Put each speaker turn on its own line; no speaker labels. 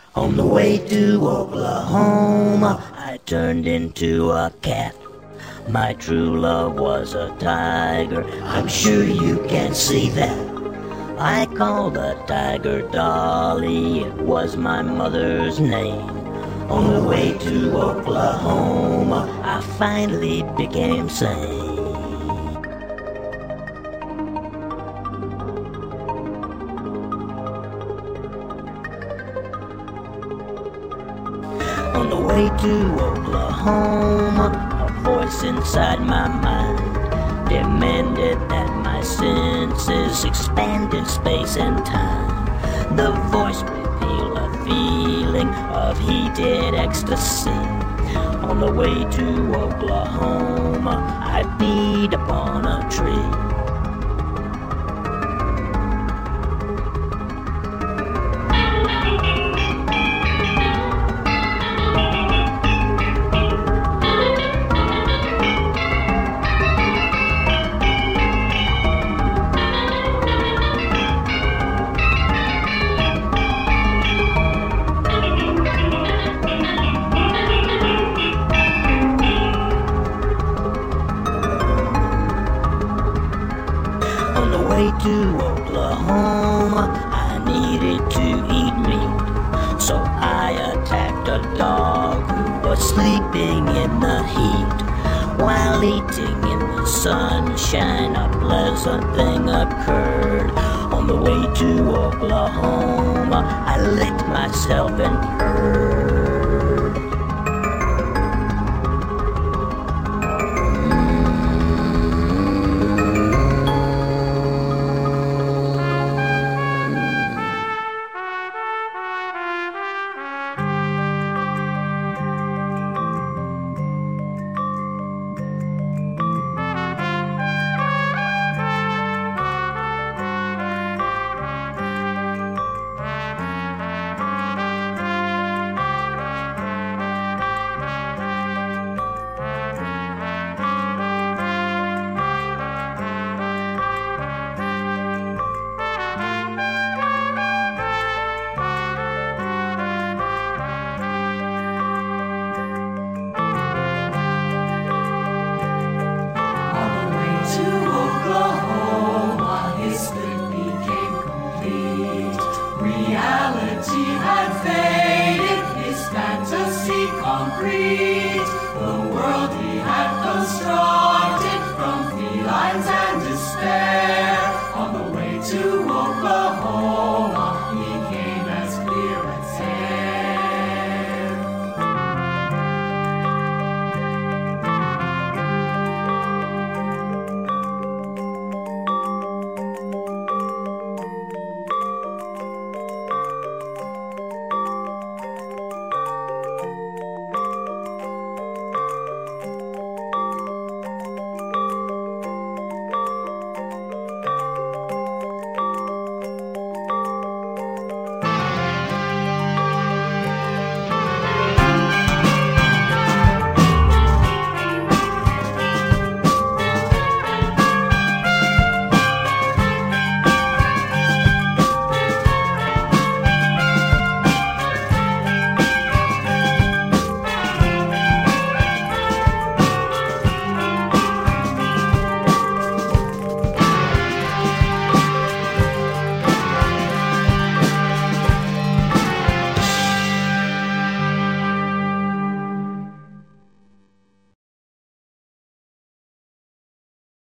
On the way to Oklahoma, I turned into a cat. My true love was a tiger, I'm sure you can see that. I called the tiger Dolly, it was my mother's name. On the way to Oklahoma, I finally became sane. On the way to Oklahoma, a voice inside my mind demanded that my senses expand in space and time. The voice revealed a feeling of heated ecstasy. On the way to Oklahoma, I beat upon a tree. On the way to Oklahoma, I needed to eat meat, so I attacked a dog who was sleeping in the heat. While eating in the sunshine, a pleasant thing occurred. On the way to Oklahoma, I licked myself and purred.
Reality had faded, his fantasy concrete. The world he had constructed from felines and